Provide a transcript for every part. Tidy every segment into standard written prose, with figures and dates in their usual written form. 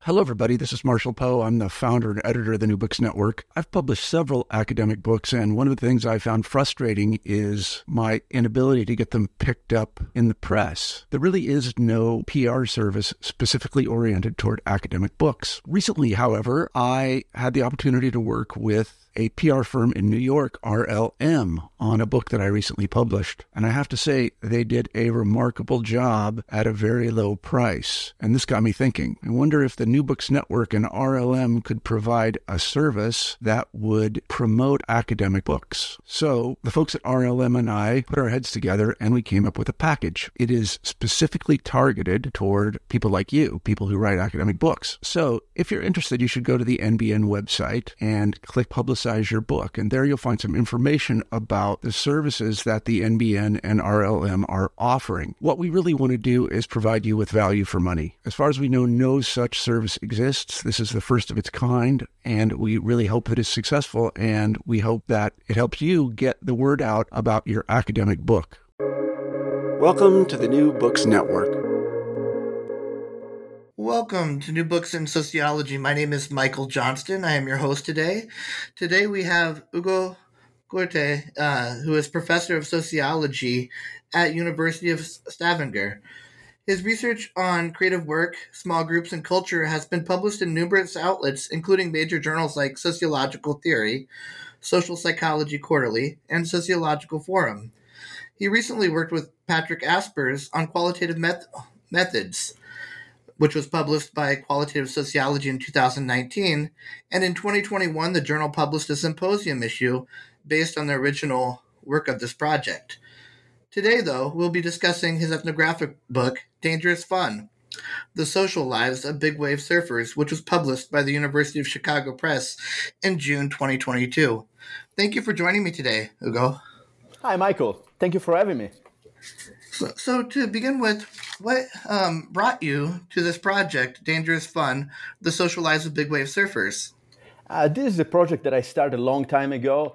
Hello, everybody. This is Marshall Poe. I'm the founder and editor of the New Books Network. I've published several academic books, and one of the things I found frustrating is my inability to get them picked up in the press. There really is no PR service specifically oriented toward academic books. Recently, however, I had the opportunity to work with a PR firm in New York, RLM, on a book that I recently published. And I have to say, they did a remarkable job at a very low price. And this got me thinking. I wonder if the New Books Network and RLM could provide a service that would promote academic books. So the folks at RLM and I put our heads together and we came up with a package. It is specifically targeted toward people like you, people who write academic books. So if you're interested, you should go to the NBN website and click Publicize Your Book. And there you'll find some information about the services that the NBN and RLM are offering. What we really want to do is provide you with value for money. As far as we know, no such service exists. This is the first of its kind, and we really hope that it's successful, and we hope that it helps you get the word out about your academic book. Welcome to the New Books Network. Welcome to New Books in Sociology. My name is Michael Johnston. I am your host today. Today we have Ugo Corte, who is professor of sociology at University of Stavanger. His research on creative work, small groups, and culture has been published in numerous outlets, including major journals like Sociological Theory, Social Psychology Quarterly, and Sociological Forum. He recently worked with Patrick Aspers on qualitative methods, which was published by Qualitative Sociology in 2019, and in 2021 the journal published a symposium issue based on the original work of this project. Today, though, we'll be discussing his ethnographic book, Dangerous Fun: The Social Lives of Big Wave Surfers, which was published by the University of Chicago Press in June 2022. Thank you for joining me today, Ugo. Hi, Michael. Thank you for having me. So to begin with, what brought you to this project, Dangerous Fun: The Social Lives of Big Wave Surfers? This is a project that I started a long time ago.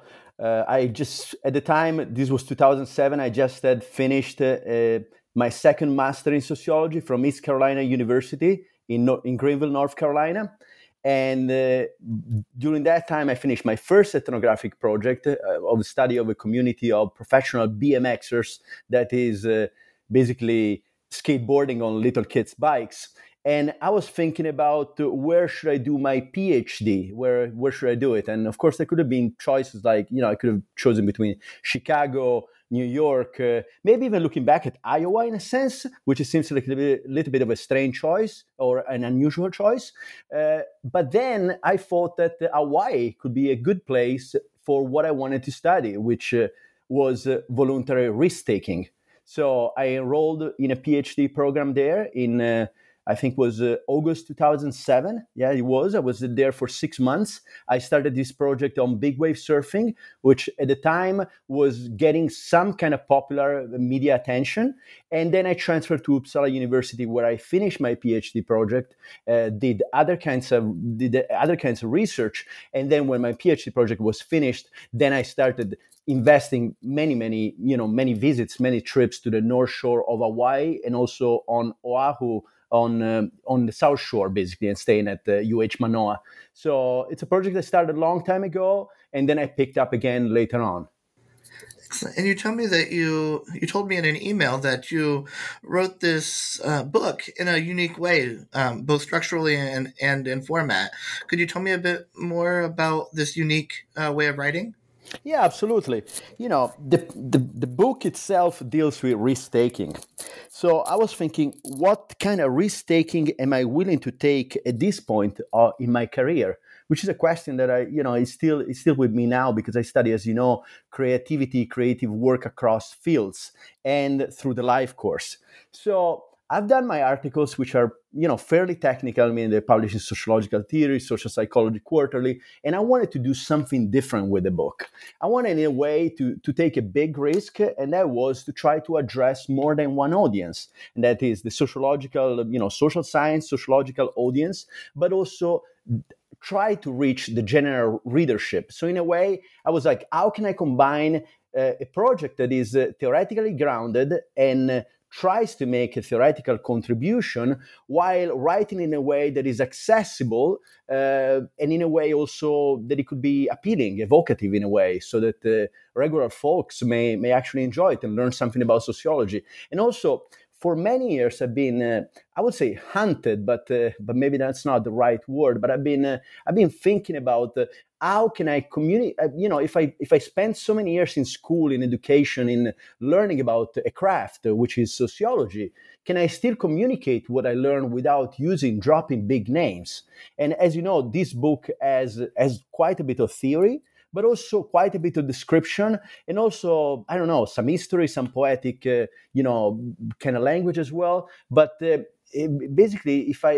At the time, this was 2007, I just had finished my second master in sociology from East Carolina University in Greenville, North Carolina. And during that time, I finished my first ethnographic project of the study of a community of professional BMXers that is basically skateboarding on little kids' bikes. And I was thinking about where should I do my PhD? Where should I do it? And of course, there could have been choices like, I could have chosen between Chicago, New York, maybe even looking back at Iowa in a sense, which seems like a little bit of a strange choice or an unusual choice. But then I thought that Hawaii could be a good place for what I wanted to study, which was voluntary risk-taking. So I enrolled in a PhD program there in I think was August 2007. Yeah, it was. I was there for 6 months. I started this project on big wave surfing, which at the time was getting some kind of popular media attention. And then I transferred to Uppsala University, where I finished my PhD project, did other kinds of research. And then when my PhD project was finished, then I started investing many visits, many trips to the North Shore of Hawaii and also on Oahu, on the South Shore, basically, and staying at the UH Manoa. So it's a project that started a long time ago, and then I picked up again later on. Excellent. And you told me that you told me in an email that you wrote this book in a unique way, both structurally and in format. Could you tell me a bit more about this unique way of writing? Yeah, absolutely. The book itself deals with risk-taking. So I was thinking, what kind of risk-taking am I willing to take at this point in my career? Which is a question that is still with me now, because I study, as you know, creative work across fields and through the life course. So I've done my articles, which are, fairly technical. I mean, they're published in Sociological Theory, Social Psychology Quarterly, and I wanted to do something different with the book. I wanted, in a way, to take a big risk, and that was to try to address more than one audience, and that is the sociological, social science, sociological audience, but also try to reach the general readership. So in a way, I was like, how can I combine a project that is theoretically grounded and tries to make a theoretical contribution while writing in a way that is accessible and in a way also that it could be appealing, evocative in a way, so that regular folks may actually enjoy it and learn something about sociology. And also, for many years, I've been, I would say, hunted, but maybe that's not the right word. But I've been thinking about how can I communicate. If I spend so many years in school, in education, in learning about a craft, which is sociology, can I still communicate what I learn without dropping big names? And as you know, this book has quite a bit of theory, but also quite a bit of description, and also, I don't know, some history, some poetic, kind of language as well. But basically, if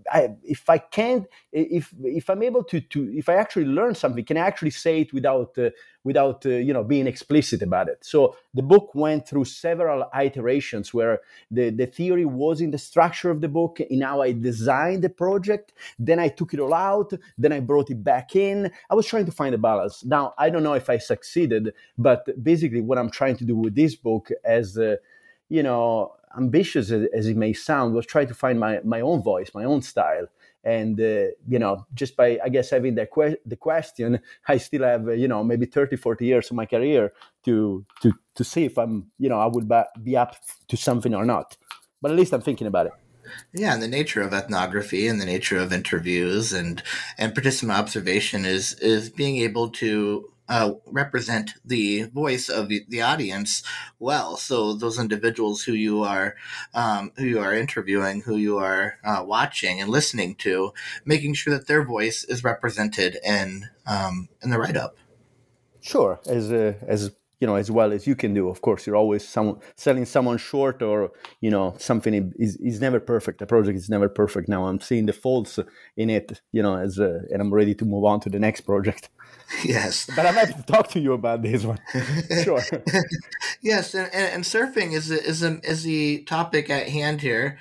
I'm able to if I actually learn something, can I actually say it without being explicit about it? So the book went through several iterations where the theory was in the structure of the book, in how I designed the project. Then I took it all out. Then I brought it back in. I was trying to find a balance. Now, I don't know if I succeeded, but basically what I'm trying to do with this book, as ambitious as it may sound, was try to find my own voice, my own style. And, just by, I guess, having the question, I still have, maybe 30, 40 years of my career to see if I would be up to something or not. But at least I'm thinking about it. Yeah, and the nature of ethnography and the nature of interviews and participant observation is being able to represent the voice of the audience well. So those individuals who you are interviewing, who you are watching and listening to, making sure that their voice is represented in the write up. Sure, as well as you can do. Of course, you're always selling someone short, or something is never perfect. A project is never perfect. Now I'm seeing the faults in it, and I'm ready to move on to the next project. Yes, but I'm happy to talk to you about this one. Sure. Yes, and surfing is the topic at hand here.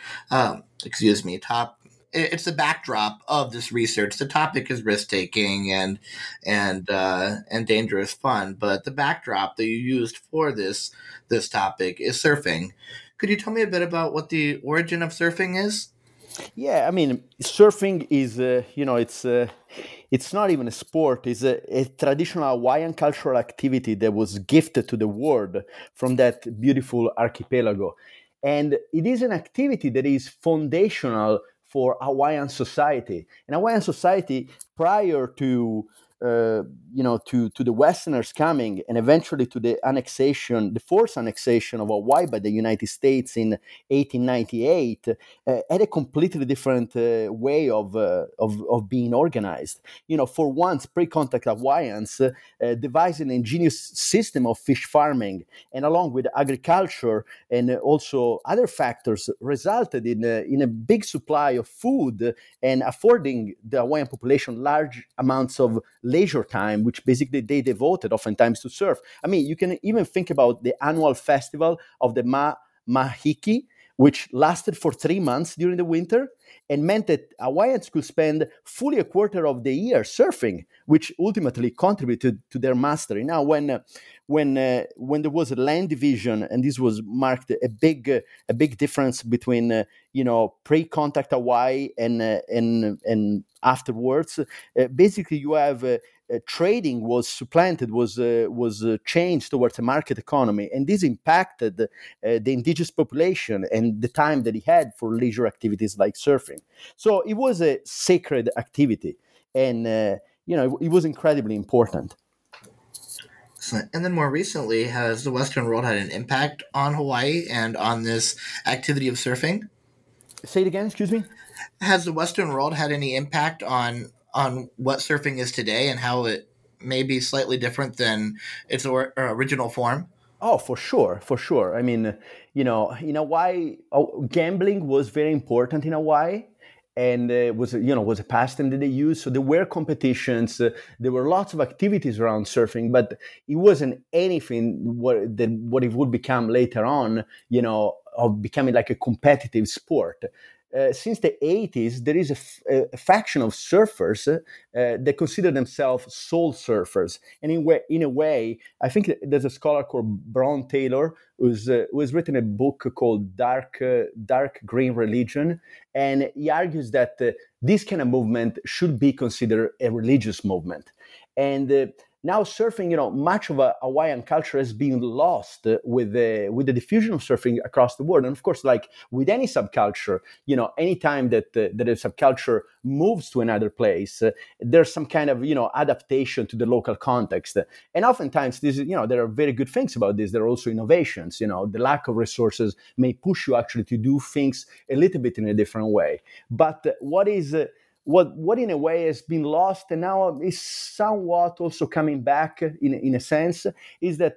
It's the backdrop of this research. The topic is risk taking and dangerous fun, but the backdrop that you used for this topic is surfing. Could you tell me a bit about what the origin of surfing is? Yeah, I mean, surfing is it's not even a sport. It's a traditional Hawaiian cultural activity that was gifted to the world from that beautiful archipelago, and it is an activity that is foundational for Hawaiian society. And Hawaiian society, prior to the Westerners coming, and eventually to the forced annexation of Hawaii by the United States in 1898, had a completely different way of being organized. For once, pre-contact Hawaiians devised an ingenious system of fish farming, and along with agriculture and also other factors, resulted in a big supply of food and affording the Hawaiian population large amounts of leisure time, which basically they devoted oftentimes to surf. I mean, you can even think about the annual festival of the Mahiki, which lasted for 3 months during the winter and meant that Hawaiians could spend fully a quarter of the year surfing, which ultimately contributed to their mastery. Now, when there was a land division, and this was marked a big difference between pre-contact Hawaii and afterwards. Basically, you have trading was supplanted, was changed towards a market economy, and this impacted the indigenous population and the time that he had for leisure activities like surfing. So it was a sacred activity, and it was incredibly important. And then more recently, has the Western world had an impact on Hawaii and on this activity of surfing? Say it again, excuse me? Has the Western world had any impact on what surfing is today and how it may be slightly different than its original form? Oh, for sure. I mean, in Hawaii, gambling was very important in Hawaii. And was a pastime that they used. So there were competitions. There were lots of activities around surfing, but it wasn't anything what it would become later on. Of becoming like a competitive sport. since the 80s, there is a faction of surfers that consider themselves soul surfers. And in a way, I think there's a scholar called Bron Taylor who has written a book called Dark Green Religion. And he argues that this kind of movement should be considered a religious movement. And now surfing, much of Hawaiian culture has been lost with the diffusion of surfing across the world. And of course, like with any subculture, anytime that a subculture moves to another place, there's some kind of, adaptation to the local context. And oftentimes, there are very good things about this. There are also innovations. The lack of resources may push you actually to do things a little bit in a different way. But what in a way has been lost and now is somewhat also coming back in a sense is that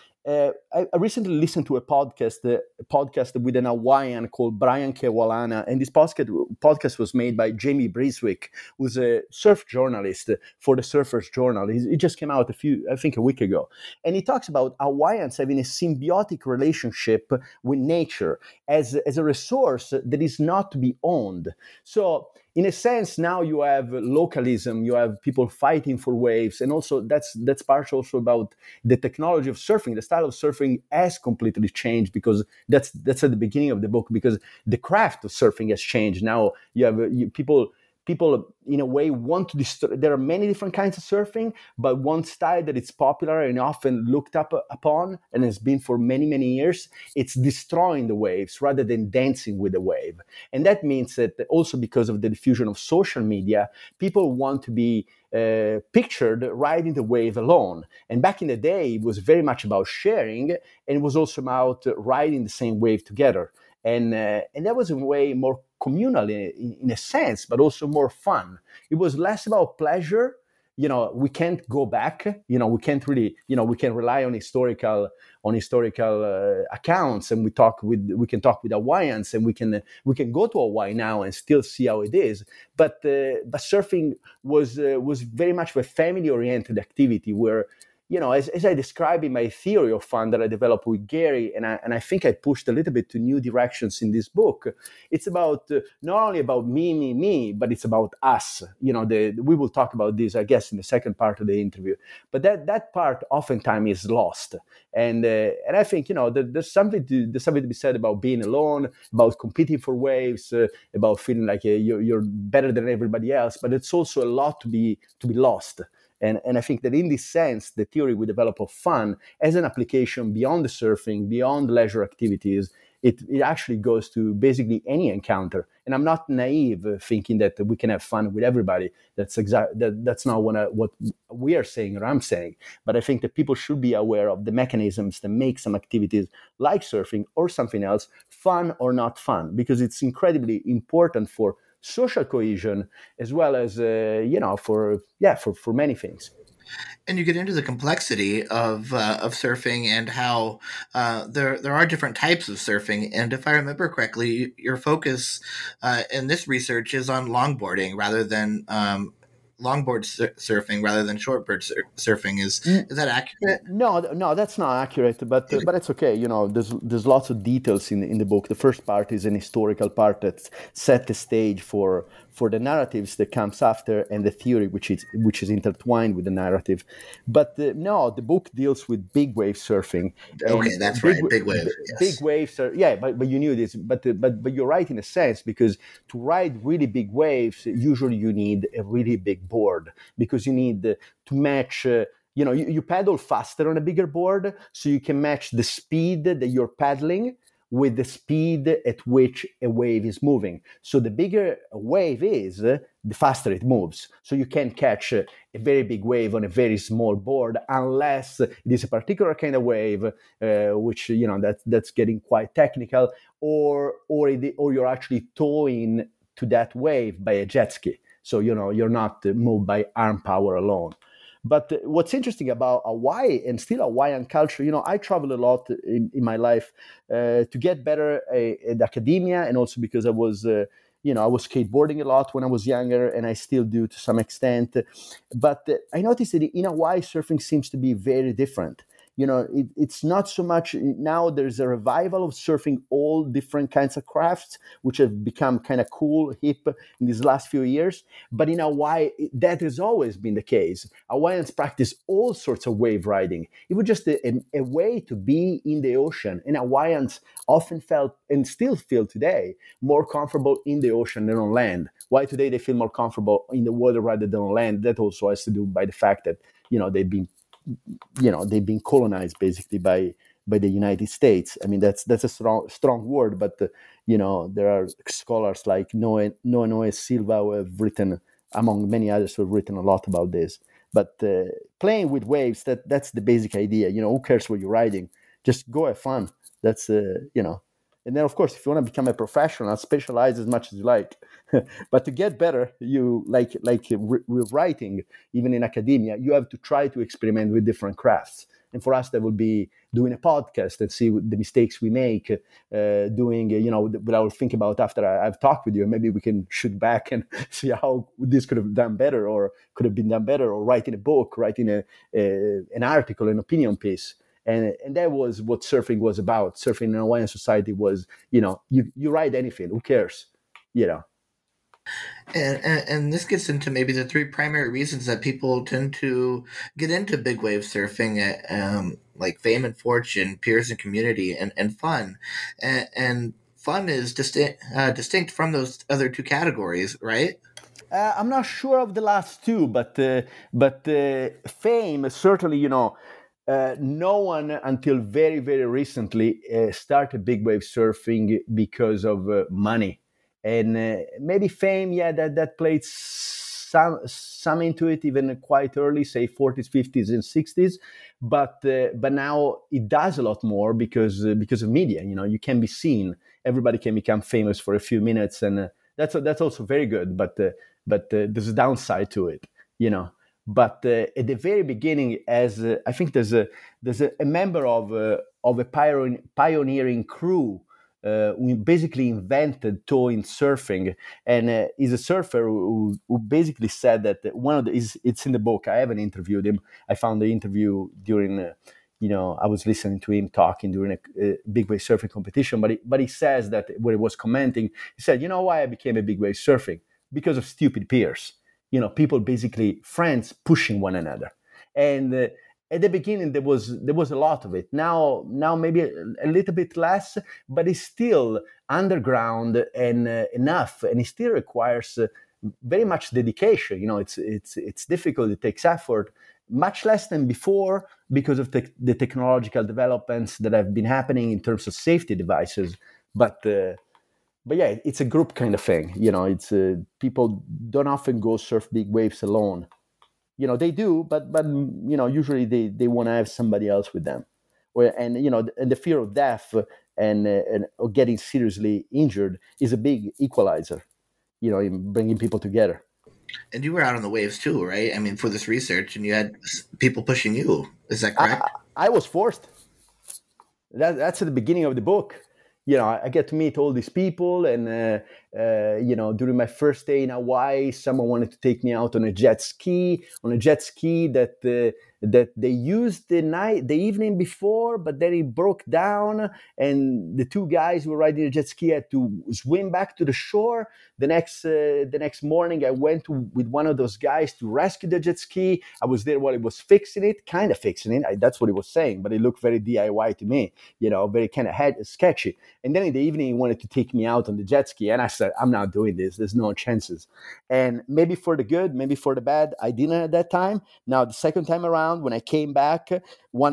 I recently listened to a podcast with an Hawaiian called Brian Kewalana, and this podcast was made by Jamie Briswick, who's a surf journalist for the Surfers Journal. It just came out a week ago. And he talks about Hawaiians having a symbiotic relationship with nature as a resource that is not to be owned. So in a sense, now you have localism, you have people fighting for waves, and also that's part also about the technology of surfing. The style of surfing has completely changed because that's at the beginning of the book, because the craft of surfing has changed. Now you have people in a way want to destroy. There are many different kinds of surfing, but one style that is popular and often looked upon and has been for many, many years, it's destroying the waves rather than dancing with the wave. And that means that also because of the diffusion of social media, people want to be pictured riding the wave alone. And back in the day, it was very much about sharing, and it was also about riding the same wave together. And that was in a way more communal in a sense, but also more fun. It was less about pleasure. We can't go back. We can't really, we can rely on historical accounts, and we can talk with Hawaiians, and we can go to Hawaii now and still see how it is. But surfing was very much of a family-oriented activity where, as I describe in my theory of fun that I developed with Gary, and I think I pushed a little bit to new directions in this book, it's about not only about me, but it's about us. We will talk about this, I guess, in the second part of the interview. But that part oftentimes is lost. And I think, there's something to be said about being alone, about competing for waves, about feeling like you're better than everybody else. But it's also a lot to be lost. And I think that in this sense, the theory we develop of fun as an application beyond the surfing, beyond leisure activities, it actually goes to basically any encounter. And I'm not naive thinking that we can have fun with everybody. That's not what we are saying or I'm saying. But I think that people should be aware of the mechanisms that make some activities like surfing or something else fun or not fun, because it's incredibly important for social cohesion, as well as for many things. And you get into the complexity of surfing and how there are different types of surfing. And if I remember correctly, your focus in this research is on longboarding rather than longboard surfing rather than shortboard surfing. Is that accurate? No, that's not accurate, but it's okay. There's lots of details in the book. The first part is an historical part that set the stage for the narratives that comes after, and the theory which is intertwined with the narrative. But no, the book deals with big wave surfing. Okay, that's right, big wave. Yes. Big waves are, but you knew this. But you're right in a sense, because to ride really big waves, usually you need a really big board, because you need to match. You paddle faster on a bigger board, so you can match the speed that you're paddling with the speed at which a wave is moving. So the bigger a wave is, the faster it moves. So you can't catch a very big wave on a very small board unless it is a particular kind of wave, which that's getting quite technical, or you're actually towing to that wave by a jet ski. So you're not moved by arm power alone. But what's interesting about Hawaii and still Hawaiian culture, I travel a lot in my life to get better at academia, and also because I was skateboarding a lot when I was younger, and I still do to some extent. But I noticed that in Hawaii, surfing seems to be very different. It's not so much now. There's a revival of surfing all different kinds of crafts, which have become kind of cool, hip in these last few years. But in Hawaii, that has always been the case. Hawaiians practice all sorts of wave riding. It was just a way to be in the ocean. And Hawaiians often felt, and still feel today, more comfortable in the ocean than on land. Why today they feel more comfortable in the water rather than on land? That also has to do by the fact that they've been colonized basically by the United States. I mean, that's a strong word, but there are scholars like Noe Silva who have written, among many others, who have written a lot about this. But playing with waves, that's the basic idea. Who cares what you're riding? Just go have fun. That's And then, of course, if you want to become a professional, specialize as much as you like. But to get better, you with writing, even in academia, you have to try to experiment with different crafts. And for us, that would be doing a podcast and see the mistakes we make, what I will think about after I've talked with you. Maybe we can shoot back and see how this could have done better, or could have been done better, or writing a book, writing an article, an opinion piece. And that was what surfing was about. Surfing in Hawaiian society was, you ride anything, who cares, And this gets into maybe the three primary reasons that people tend to get into big wave surfing, like fame and fortune, peers and community, and fun. And fun is distinct from those other two categories, right? I'm not sure of the last two, but fame certainly, no one until very, very recently started big wave surfing because of money. And maybe fame, that played some into it, even quite early, say 40s, 50s, and 60s. But now it does a lot more because of media. You can be seen. Everybody can become famous for a few minutes, and that's also very good. But there's a downside to it, But at the very beginning, as I think there's a member of a pioneering crew who basically invented towing surfing, and he's a surfer who basically said that it's in the book. I haven't interviewed him. I found the interview during I was listening to him talking during a big wave surfing competition. But he says that when he was commenting, he said, why I became a big wave surfing? Because of stupid peers. People basically, friends pushing one another. And at the beginning, there was a lot of it. Now maybe a little bit less, but it's still underground and enough. And it still requires very much dedication. It's difficult. It takes effort, much less than before because of the technological developments that have been happening in terms of safety devices. But yeah, it's a group kind of thing. It's people don't often go surf big waves alone. They do, but usually they want to have somebody else with them. And the fear of death and or getting seriously injured is a big equalizer. In bringing people together. And you were out on the waves too, right? I mean, for this research, and you had people pushing you. Is that correct? I was forced. That's at the beginning of the book. I get to meet all these people, and during my first day in Hawaii, someone wanted to take me out on a jet ski that they used the evening before, but then it broke down, and the two guys who were riding the jet ski had to swim back to the shore. The next morning, I went with one of those guys to rescue the jet ski. I was there while he was fixing it. That's what he was saying, but it looked very DIY to me, very kind of sketchy. And then in the evening, he wanted to take me out on the jet ski, and I said, I'm not doing this. There's no chances. And maybe for the good, maybe for the bad, I didn't at that time. Now, the second time around, when I came back, one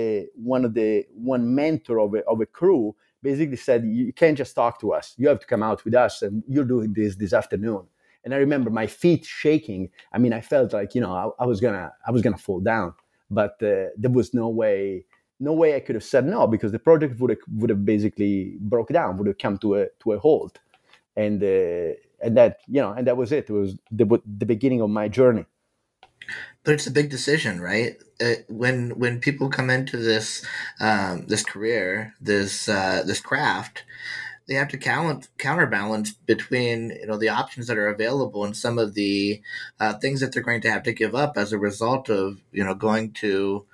mentor of a crew basically said, you can't just talk to us. You have to come out with us, and you're doing this afternoon. And I remember my feet shaking. I mean, I felt like, I was gonna fall down, but there was no way I could have said no, because the project would have basically broke down, would have come to a halt. And that was it. It was the beginning of my journey. But it's a big decision, right? When people come into this career, this craft, they have to counterbalance between the options that are available and some of the things that they're going to have to give up as a result of going to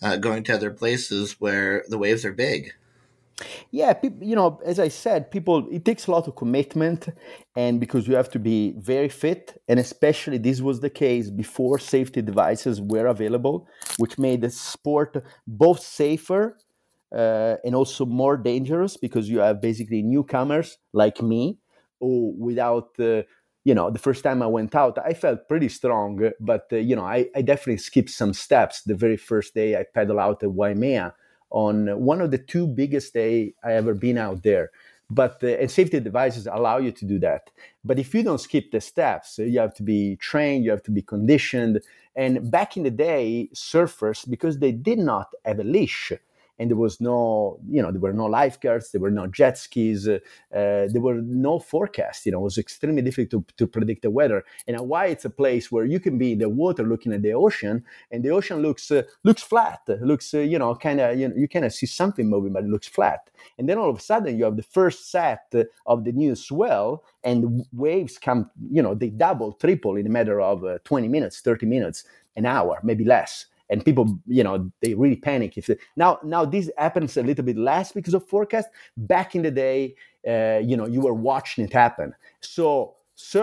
going to other places where the waves are big. Yeah, as I said, it takes a lot of commitment, and because you have to be very fit, and especially this was the case before safety devices were available, which made the sport both safer and also more dangerous, because you have basically newcomers like me who, without the first time I went out, I felt pretty strong, but I definitely skipped some steps the very first day I pedal out at Waimea, on one of the two biggest days I ever been out there. But and safety devices allow you to do that. But if you don't skip the steps, you have to be trained, you have to be conditioned. And back in the day, surfers, because they did not have a leash, and there was there were no lifeguards, there were no jet skis, there were no forecast. It was extremely difficult to predict the weather. And Hawaii, it's a place where you can be in the water looking at the ocean, and the ocean looks flat, looks you kind of see something moving, but it looks flat. And then all of a sudden, you have the first set of the new swell, and waves come. They double, triple in a matter of 20 minutes, 30 minutes, an hour, maybe less. And people, they really panic. Now this happens a little bit less because of forecast. Back in the day, you were watching it happen. So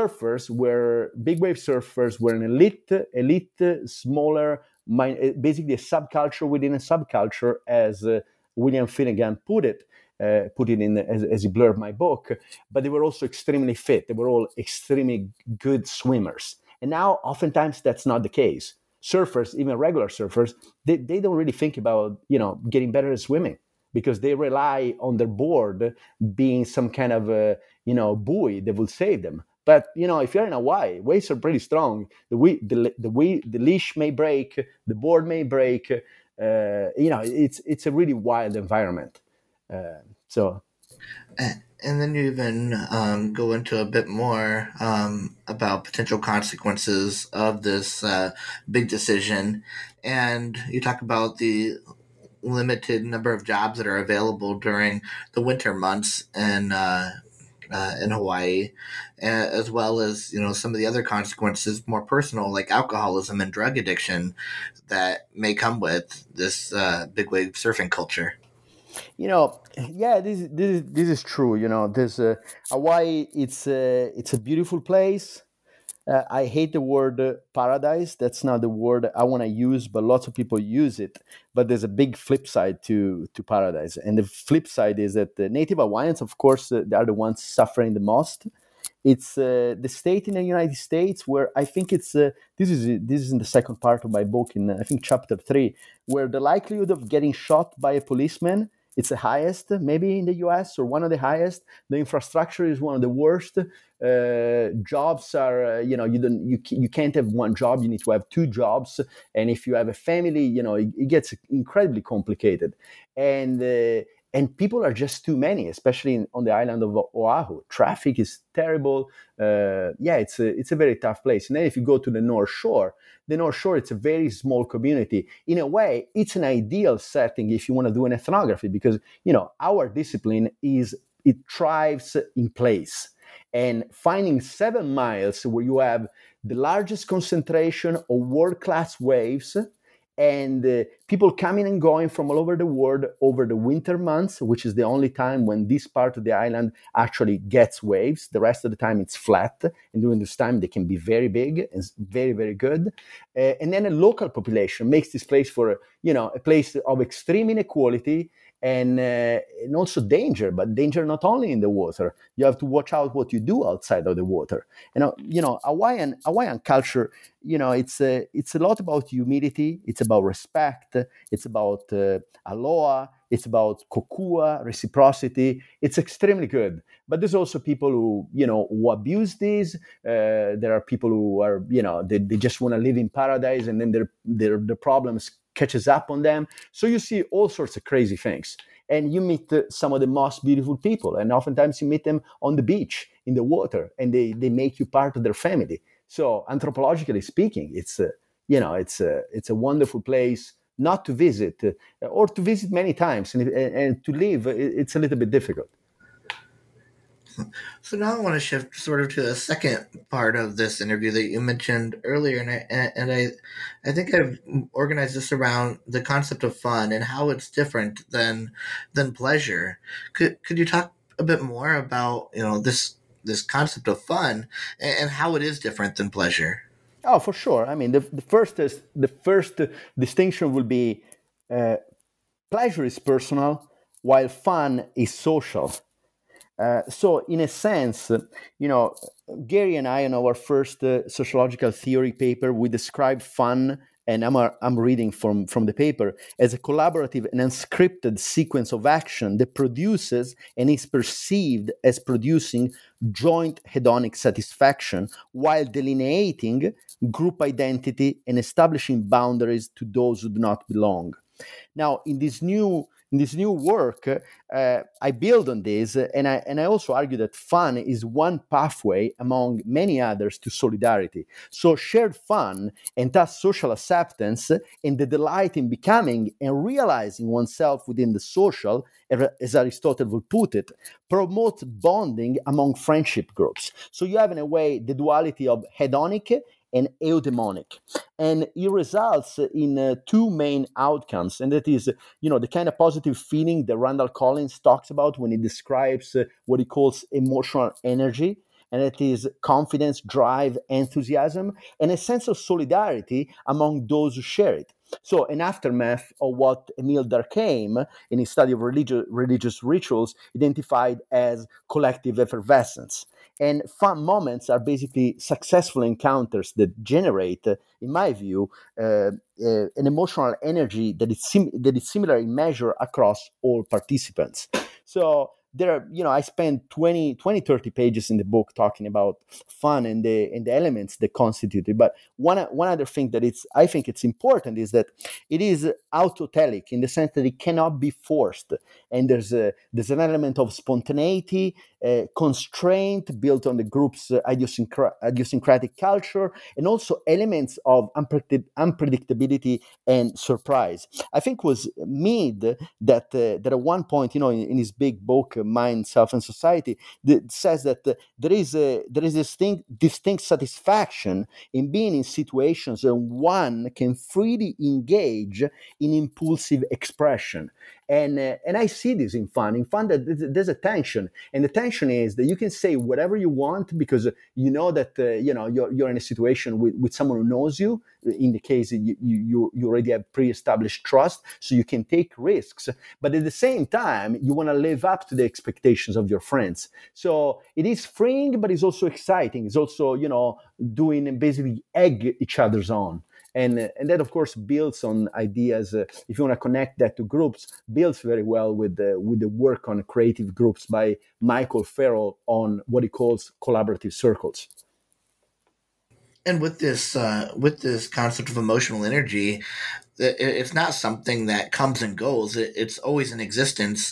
big wave surfers were an elite, smaller, basically a subculture within a subculture, as William Finnegan put it in as he blurred my book. But they were also extremely fit. They were all extremely good swimmers. And now, oftentimes, that's not the case. Surfers, even regular surfers, they don't really think about getting better at swimming, because they rely on their board being some kind of buoy that will save them. But if you're in Hawaii, waves are pretty strong. The leash may break, the board may break. It's a really wild environment. And then you even go into a bit more about potential consequences of this big decision. And you talk about the limited number of jobs that are available during the winter months in Hawaii, as well as some of the other consequences, more personal, like alcoholism and drug addiction, that may come with this big wave surfing culture. This is true. There's Hawaii. It's a beautiful place. I hate the word paradise. That's not the word I want to use, but lots of people use it. But there's a big flip side to paradise, and the flip side is that the native Hawaiians, of course, they are the ones suffering the most. It's the state in the United States where I think it's this is in the second part of my book, in I think chapter 3, where the likelihood of getting shot by a policeman, it's the highest, maybe in the U.S., or one of the highest. The infrastructure is one of the worst. Jobs are, you can't have one job. You need to have two jobs. And if you have a family, it gets incredibly complicated. And people are just too many, especially on the island of Oahu. Traffic is terrible. It's a very tough place. And then if you go to the North Shore, it's a very small community. In a way, it's an ideal setting if you want to do an ethnography, because our discipline it thrives in place. And finding 7 miles where you have the largest concentration of world-class waves, and people coming and going from all over the world over the winter months, which is the only time when this part of the island actually gets waves. The rest of the time it's flat, and during this time they can be very big and very, very good. And then a local population makes this place for a place of extreme inequality and also danger, but danger not only in the water. You have to watch out what you do outside of the water. Hawaiian culture, it's a lot about humility. It's about respect. It's about aloha. It's about kokua, reciprocity. It's extremely good. But there's also people who abuse these. There are people who are, they just want to live in paradise, and then their problems catches up on them. So you see all sorts of crazy things. And you meet some of the most beautiful people. And oftentimes you meet them on the beach, in the water, and they make you part of their family. So anthropologically speaking, it's a wonderful place not to visit, or to visit many times, and to live, it's a little bit difficult. So now I want to shift sort of to the second part of this interview that you mentioned earlier, I think I've organized this around the concept of fun and how it's different than pleasure. Could you talk a bit more about this concept of fun and how it is different than pleasure? Oh, for sure. I mean, the first distinction will be uh, pleasure is personal, while fun is social. So, in a sense, Gary and I, in our first sociological theory paper, we describe fun, and I'm reading from the paper, as a collaborative and unscripted sequence of action that produces and is perceived as producing joint hedonic satisfaction while delineating group identity and establishing boundaries to those who do not belong. Now, in this new work, I build on this, and I also argue that fun is one pathway among many others to solidarity. So shared fun and thus social acceptance and the delight in becoming and realizing oneself within the social, as Aristotle would put it, promotes bonding among friendship groups. So you have, in a way, the duality of hedonic and eudaimonic, and it results in two main outcomes, and that is, the kind of positive feeling that Randall Collins talks about when he describes what he calls emotional energy, and it is confidence, drive, enthusiasm, and a sense of solidarity among those who share it. So, an aftermath of what Emile Durkheim, in his study of religious rituals, identified as collective effervescence. And fun moments are basically successful encounters that generate, in my view, an emotional energy that is similar in measure across all participants. So there are, I spent 30 pages in the book talking about fun and the elements that constitute it. But one other thing that I think it's important is that it is autotelic in the sense that it cannot be forced, and there's an element of spontaneity, constraint built on the group's idiosyncratic culture, and also elements of unpredictability and surprise. I think it was Mead that at one point, in his big book Mind, Self, and Society, that says that there is distinct satisfaction in being in situations where one can freely engage in impulsive expression. And I see this in fun. In fun, that there's a tension, and the tension is that you can say whatever you want because you know that you're in a situation with someone who knows you. In the case you already have pre-established trust, so you can take risks. But at the same time, you want to live up to the expectations of your friends. So it is freeing, but it's also exciting. It's also doing and basically egg each other's on. And that, of course, builds on ideas. If you want to connect that to groups, builds very well with the work on creative groups by Michael Farrell on what he calls collaborative circles. And with this concept of emotional energy, it's not something that comes and goes. It's always in existence,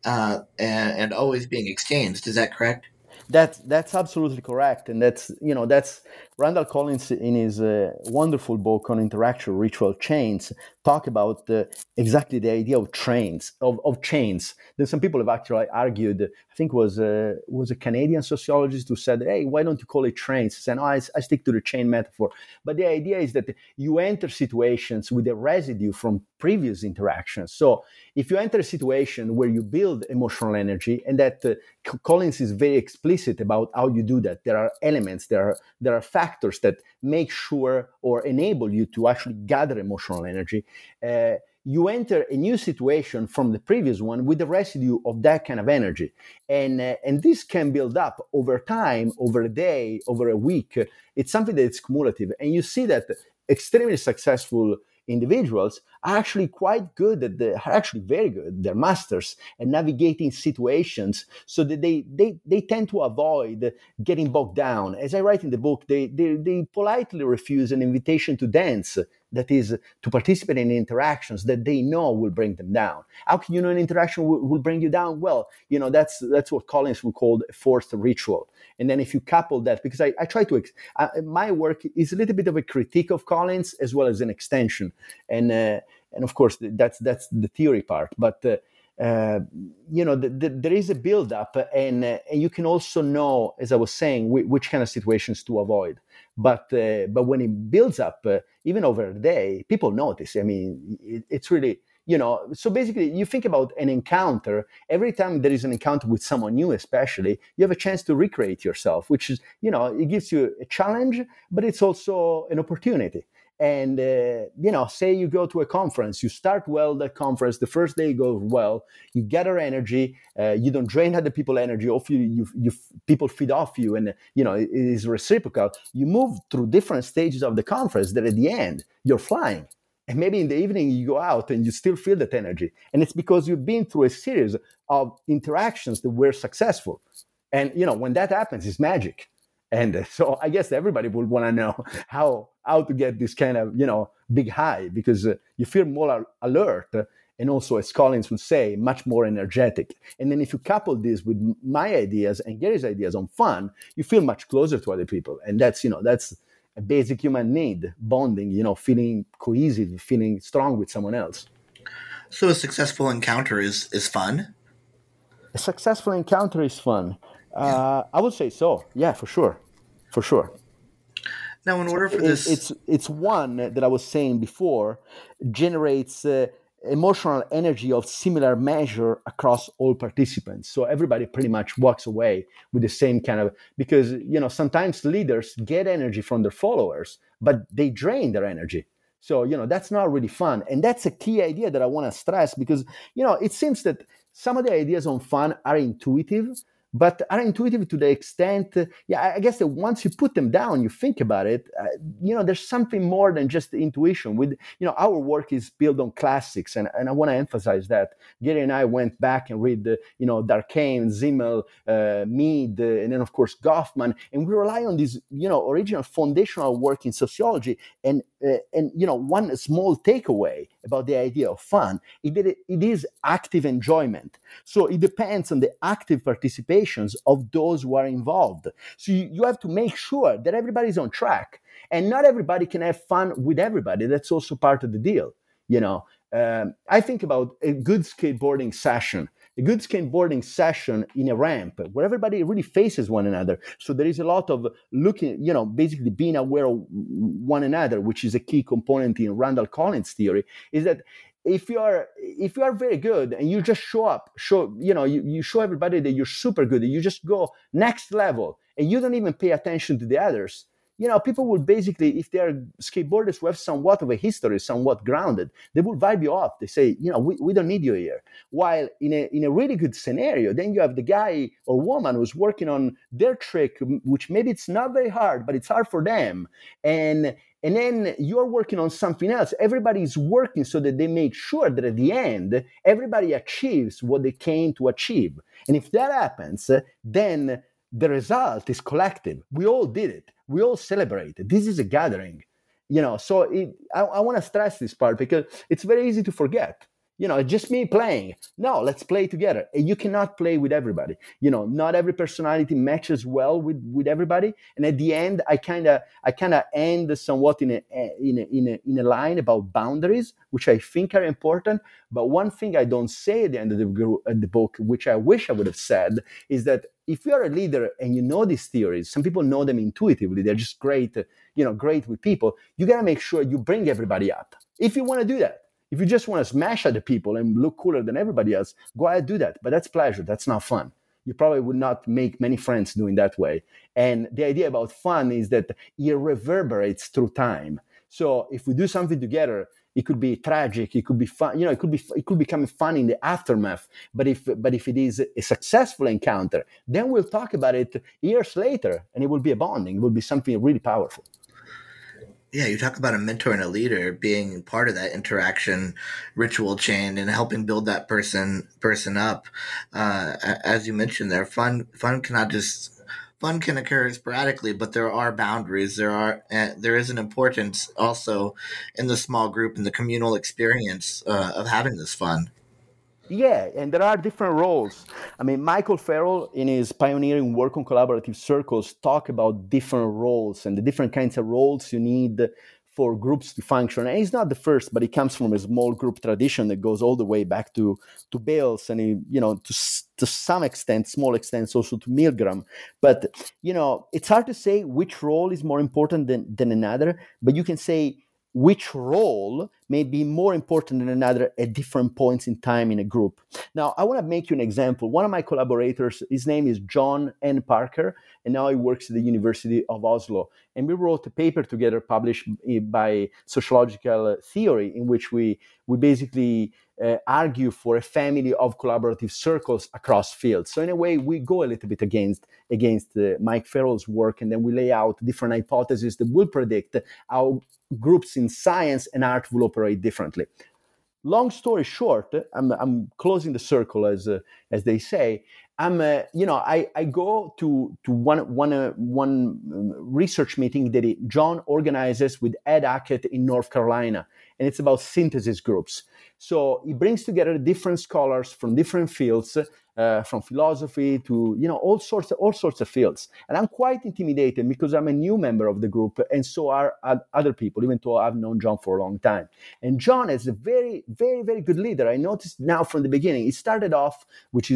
and always being exchanged. Is that correct? That's absolutely correct, and that's Randall Collins in his wonderful book on intellectual ritual chains talk about exactly the idea of chains. Then some people have actually argued. I think was a Canadian sociologist who said, "Hey, why don't you call it trains?" He said, "No, I stick to the chain metaphor." But the idea is that you enter situations with a residue from previous interactions. So if you enter a situation where you build emotional energy, and that Collins is very explicit about how you do that, there are elements, there are factors that make sure or enable you to actually gather emotional energy. You enter a new situation from the previous one with the residue of that kind of energy, and this can build up over time, over a day, over a week. It's something that is cumulative, and you see that extremely successful individuals are actually quite good are actually very good. They're masters at navigating situations, so that they tend to avoid getting bogged down. As I write in the book, they politely refuse an invitation to dance, that is, to participate in interactions that they know will bring them down. How can you know an interaction will bring you down? Well, that's what Collins would call a forced ritual. And then if you couple that, because I try to, my work is a little bit of a critique of Collins as well as an extension. And of course, that's the theory part. But there is a build-up, and you can also know, as I was saying, which kind of situations to avoid. But when it builds up, even over a day, people notice. I mean, it's really, so basically you think about an encounter. Every time there is an encounter with someone new, especially, you have a chance to recreate yourself, which is, it gives you a challenge, but it's also an opportunity. And, say you go to a conference, you start well that conference, the first day goes well, you gather energy, you don't drain other people's energy, you people feed off you, and, it is reciprocal. You move through different stages of the conference that at the end, you're flying. And maybe in the evening, you go out and you still feel that energy. And it's because you've been through a series of interactions that were successful. And, when that happens, it's magic. And so I guess everybody would want to know how to get this kind of, big high, because you feel more alert and also, as Collins would say, much more energetic. And then if you couple this with my ideas and Gary's ideas on fun, you feel much closer to other people. And that's a basic human need, bonding, feeling cohesive, feeling strong with someone else. So a successful encounter is fun? A successful encounter is fun. I would say so. Yeah, for sure. Now, in order for this... It's one that I was saying before, generates emotional energy of similar measure across all participants. So everybody pretty much walks away with the same kind of, because, sometimes leaders get energy from their followers, but they drain their energy. So, that's not really fun. And that's a key idea that I want to stress, because, it seems that some of the ideas on fun are intuitive, but are intuitive to the extent, I guess that once you put them down, you think about it, there's something more than just intuition. With, our work is built on classics, and I want to emphasize that. Gary and I went back and read, Durkheim, Simmel, Mead, and then, of course, Goffman, and we rely on this, original foundational work in sociology. And one small takeaway about the idea of fun is that it is active enjoyment. So it depends on the active participations of those who are involved. So you have to make sure that everybody's on track, and not everybody can have fun with everybody. That's also part of the deal. I think about a good skateboarding session. A good skateboarding session in a ramp where everybody really faces one another. So there is a lot of looking, basically being aware of one another, which is a key component in Randall Collins' theory, is that if you are very good and you just you show everybody that you're super good, and you just go next level and you don't even pay attention to the others, people will basically, if they are skateboarders who have somewhat of a history, somewhat grounded, they will vibe you off. They say, we don't need you here. While in a really good scenario, then you have the guy or woman who's working on their trick, which maybe it's not very hard, but it's hard for them. And then you're working on something else. Everybody's working so that they make sure that at the end, everybody achieves what they came to achieve. And if that happens, then the result is collective. We all did it. We all celebrated. This is a gathering, So I want to stress this part because it's very easy to forget. Just me playing. No, let's play together. And you cannot play with everybody. Not every personality matches well with everybody. And at the end, I kind of end somewhat in a line about boundaries, which I think are important. But one thing I don't say at the end of the book, which I wish I would have said, is that if you are a leader and you know these theories, some people know them intuitively. They're just great, great with people. You got to make sure you bring everybody up. If you want to do that. If you just want to smash other people and look cooler than everybody else, go ahead, do that. But that's pleasure. That's not fun. You probably would not make many friends doing that way. And the idea about fun is that it reverberates through time. So if we do something together, it could be tragic. It could be fun. It could become fun in the aftermath. But if it is a successful encounter, then we'll talk about it years later, and it will be a bonding. It will be something really powerful. Yeah, you talk about a mentor and a leader being part of that interaction ritual chain and helping build that person up. As you mentioned there, fun can occur sporadically, but there are boundaries. There is an importance also in the small group and the communal experience of having this fun. Yeah, and there are different roles. I mean, Michael Farrell, in his pioneering work on collaborative circles, talk about different roles and the different kinds of roles you need for groups to function. And he's not the first, but he comes from a small group tradition that goes all the way back to Bales and, to some extent, small extent, also to Milgram. But, it's hard to say which role is more important than another, but you can say which role may be more important than another at different points in time in a group. Now, I want to make you an example. One of my collaborators, his name is John N. Parker, and now he works at the University of Oslo. And we wrote a paper together published by Sociological Theory, in which we basically argue for a family of collaborative circles across fields. So in a way, we go a little bit against Mike Farrell's work, and then we lay out different hypotheses that will predict how groups in science and art will operate differently. Long story short, I'm closing the circle, as they say. I go to one research meeting that John organizes with Ed Hackett in North Carolina, and it's about synthesis groups. So he brings together different scholars from different fields, from philosophy to all sorts of fields. And I'm quite intimidated because I'm a new member of the group, and so are other people, even though I've known John for a long time. And John is a very, very, very good leader. I noticed now from the beginning. He started off,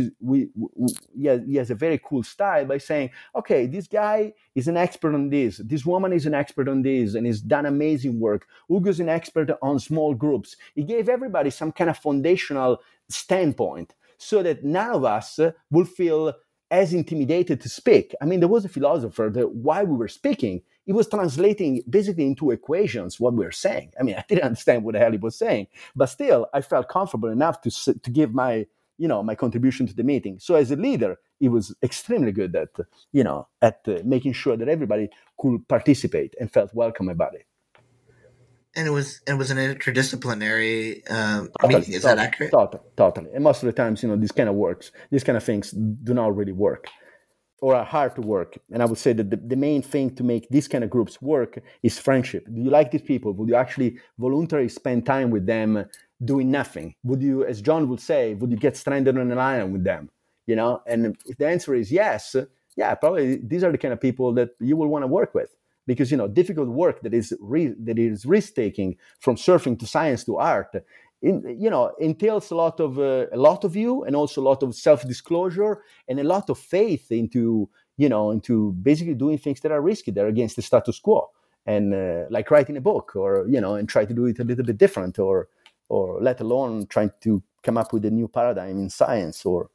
he has a very cool style by saying, okay, this guy is an expert on this. This woman is an expert on this, and he's done amazing work. Ugo's an expert on small groups. He gave everybody some kind of foundational standpoint, so that none of us will feel as intimidated to speak. I mean, there was a philosopher that while we were speaking, he was translating basically into equations what we were saying. I mean, I didn't understand what the hell he was saying, but still, I felt comfortable enough to give my contribution to the meeting. So as a leader, he was extremely good at making sure that everybody could participate and felt welcome about it. And it was an interdisciplinary meeting. Is that accurate? Totally. And most of the times, this kind of things do not really work or are hard to work. And I would say that the main thing to make these kind of groups work is friendship. Do you like these people? Would you actually voluntarily spend time with them doing nothing? Would you, as John would say, would you get stranded on an island with them? And if the answer is yes, probably these are the kind of people that you will want to work with. Because difficult work that is risk-taking, from surfing to science to art, entails a lot of you, and also a lot of self-disclosure and a lot of faith into basically doing things that are risky, that are against the status quo, and like writing a book, or and try to do it a little bit different, or let alone trying to come up with a new paradigm in science, or.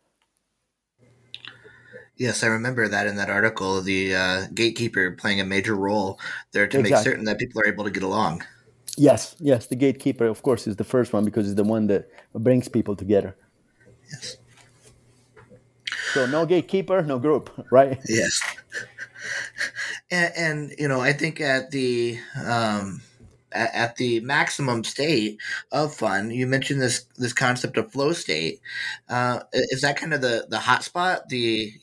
Yes, I remember that in that article, the gatekeeper playing a major role there to make certain that people are able to get along. Yes, the gatekeeper, of course, is the first one because it's the one that brings people together. Yes. So no gatekeeper, no group, right? Yes. And I think at the maximum state of fun, you mentioned this concept of flow state. Is that kind of the hot spot, the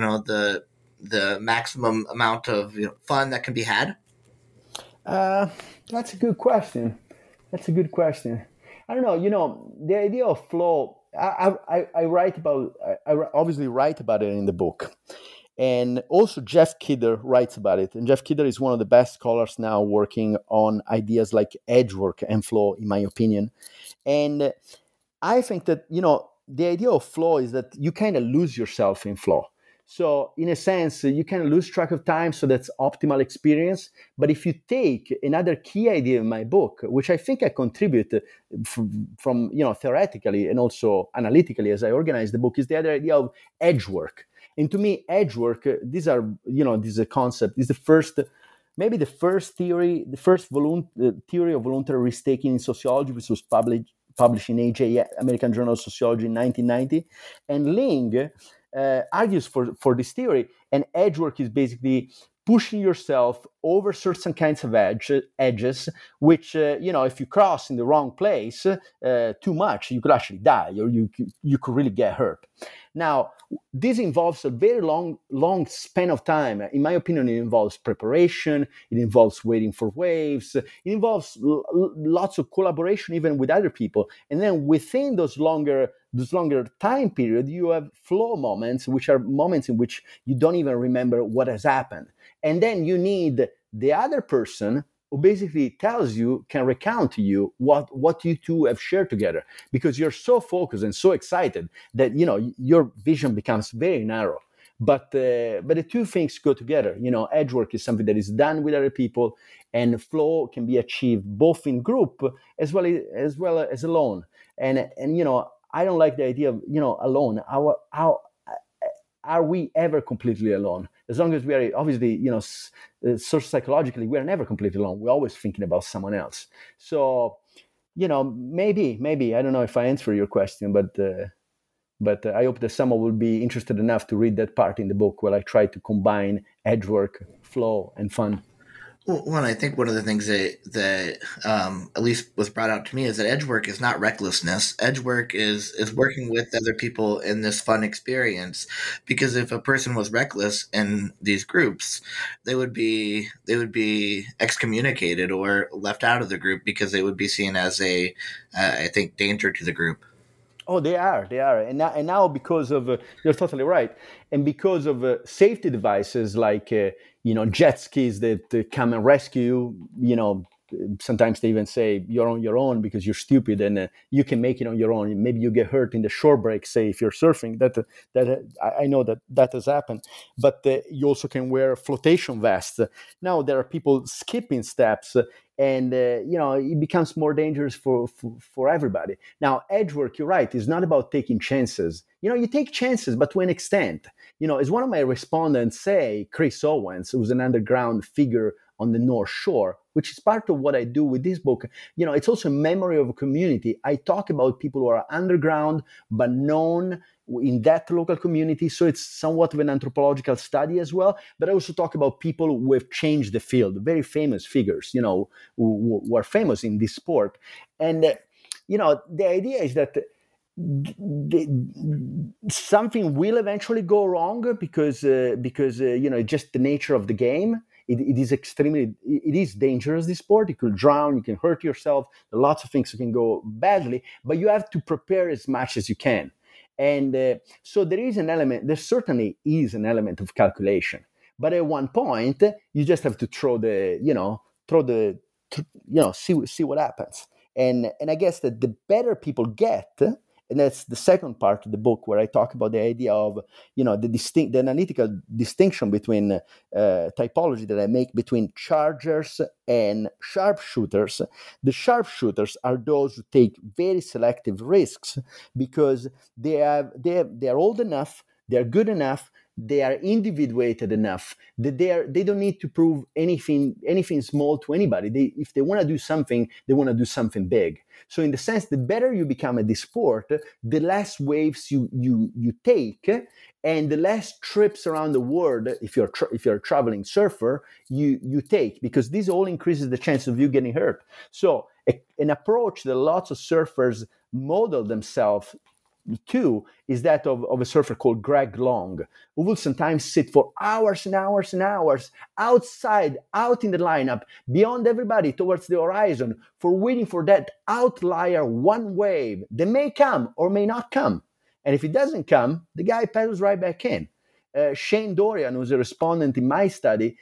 maximum amount of fun that can be had? That's a good question. I don't know. The idea of flow, I obviously write about it in the book. And also Jeff Kidder writes about it. And Jeff Kidder is one of the best scholars now working on ideas like edge work and flow, in my opinion. And I think that, the idea of flow is that you kind of lose yourself in flow. So in a sense, you kind of lose track of time, so that's optimal experience. But if you take another key idea in my book, which I think I contribute from theoretically and also analytically as I organize the book, is the other idea of edge work. And to me, edge work, this is a concept, is the first theory, the first theory of voluntary risk-taking in sociology, which was published in AJ, American Journal of Sociology, in 1990. And Ling argues for this theory, and edge work is basically pushing yourself over certain kinds of edges, which, if you cross in the wrong place too much, you could actually die, or you could really get hurt. Now, this involves a very long span of time. In my opinion, it involves preparation, it involves waiting for waves, it involves lots of collaboration even with other people. And then within those longer time period, you have flow moments, which are moments in which you don't even remember what has happened. And then you need the other person who basically can recount to you what you two have shared together, because you're so focused and so excited that your vision becomes very narrow. But the two things go together. Edge work is something that is done with other people, and flow can be achieved both in group as well as alone. And I don't like the idea of alone. How are we ever completely alone? As long as we are, obviously, psychologically, we are never completely alone. We're always thinking about someone else. So, maybe I don't know if I answer your question, but I hope that someone will be interested enough to read that part in the book where I try to combine edge work, flow, and fun. Well, I think one of the things that at least was brought out to me is that edge work is not recklessness. Edge work is working with other people in this fun experience. Because if a person was reckless in these groups, they would be excommunicated or left out of the group, because they would be seen as I think, danger to the group. Oh, they are, and now because of you're totally right, and because of safety devices like jet skis that come and rescue you. Sometimes they even say you're on your own because you're stupid, and you can make it on your own. Maybe you get hurt in the shore break, say if you're surfing. That I know that has happened. But you also can wear flotation vests. Now there are people skipping steps, and it becomes more dangerous for everybody. Now, edge work, you're right, is not about taking chances. You take chances, but to an extent. As one of my respondents say, Chris Owens, who's an underground figure on the North Shore, which is part of what I do with this book. It's also a memory of a community. I talk about people who are underground, but known in that local community. So it's somewhat of an anthropological study as well. But I also talk about people who have changed the field, very famous figures, who are famous in this sport. And, the idea is that something will eventually go wrong because it's just the nature of the game. It is dangerous, this sport. You could drown, you can hurt yourself. There are lots of things that can go badly, but you have to prepare as much as you can. And so there certainly is an element of calculation. But at one point, you just have to see what happens. And I guess that the better people get, and that's the second part of the book where I talk about the idea of, the analytical distinction between typology that I make between chargers and sharpshooters. The sharpshooters are those who take very selective risks because they are old enough, they are good enough, they are individuated enough that they don't need to prove anything small to anybody. If they want to do something, they want to do something big. So in the sense, the better you become at this sport, the less waves you take, and the less trips around the world, if you're a traveling surfer, you take, because this all increases the chance of you getting hurt. So an approach that lots of surfers model themselves to is that of a surfer called Greg Long, who will sometimes sit for hours and hours and hours outside, out in the lineup, beyond everybody towards the horizon, for waiting for that outlier one wave that may come or may not come. And if it doesn't come, the guy pedals right back in. Shane Dorian, who's a respondent in my study,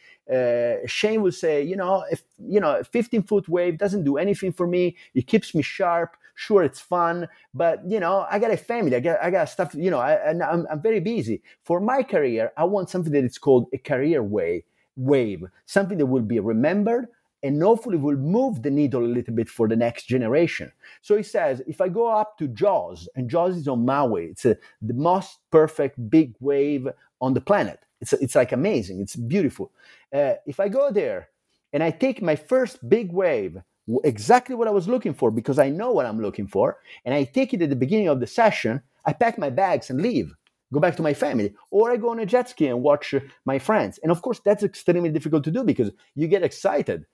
Shane will say, if a 15-foot wave doesn't do anything for me, it keeps me sharp. Sure, it's fun, but I got a family. I got stuff. I'm very busy. For my career, I want something that is called a career wave, something that will be remembered and hopefully will move the needle a little bit for the next generation. So he says, if I go up to Jaws, and Jaws is on Maui, it's the most perfect big wave on the planet. It's like amazing. It's beautiful. If I go there and I take my first big wave, exactly what I was looking for, because I know what I'm looking for, and I take it at the beginning of the session, I pack my bags and leave, go back to my family, or I go on a jet ski and watch my friends. And of course, that's extremely difficult to do because you get excited,